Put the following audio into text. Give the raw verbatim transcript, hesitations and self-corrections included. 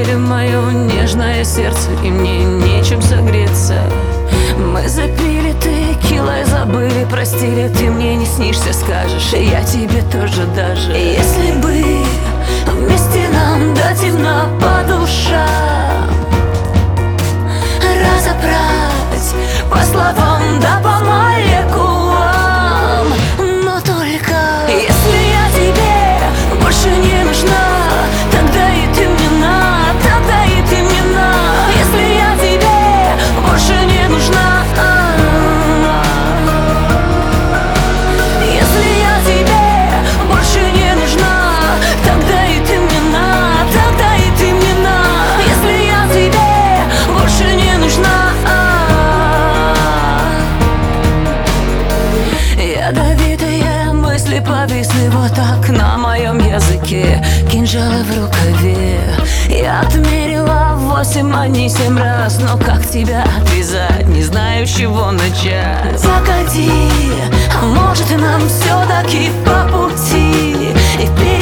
разбили мое нежное сердце, и мне нечем согреться. Мы запили текилой, забыли, простили. Ты мне не снишься, скажешь, и я тебе тоже даже. Если бы вместе нам до темна по душам разобрать по словам, да по молекулам. Но только если я тебе больше не нужна, тогда и ты мне на, тогда и ты мне на. Если я тебе больше не нужна, если я тебе больше не нужна, тогда и ты мне на, тогда и ты мне на. Если я тебе больше не нужна. Ядовитые мысли повисли вот так на моем языке, кинжалы в рукаве. Я отмерила восемь, а не семь раз, но как тебя отвязать, не знаю, с чего начать. Погоди, а может и нам все-таки по пути, и впереди